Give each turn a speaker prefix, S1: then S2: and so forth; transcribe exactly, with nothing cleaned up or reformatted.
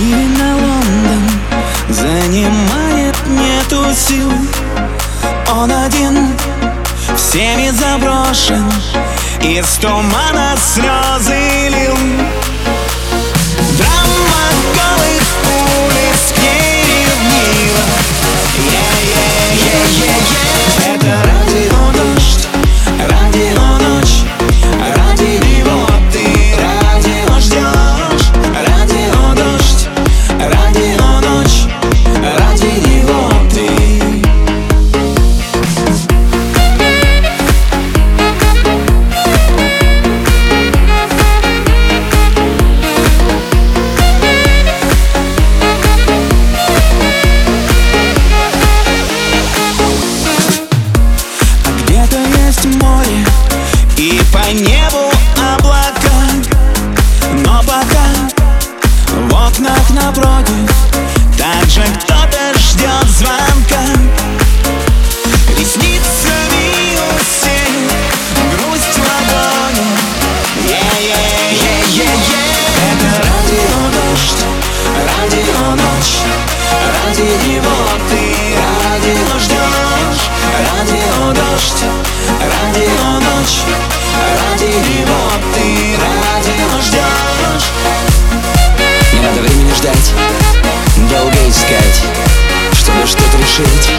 S1: или на Лондон занимает нету сил. Он один, всеми заброшен, из тумана слезы лил. Драма голых улиц к ней ревнива. Yeah-yeah-yeah-yeah-yeah. Это радио дождь, радио ночь, ради него ты радио ждешь. Радио дождь, радио ночь, ради него ты. Море и по небу облака, но пока в окнах напротив также кто-то ждет звонка. Ресницами у всех грусть в ладони. Yeah-yeah-yeah-yeah-yeah. Это радио дождь, радио ночь, ради него ты радио ждешь. Радио дождь, радио ночь, ради него ты радио ждешь.
S2: Не надо времени ждать, долго искать, чтобы что-то решить.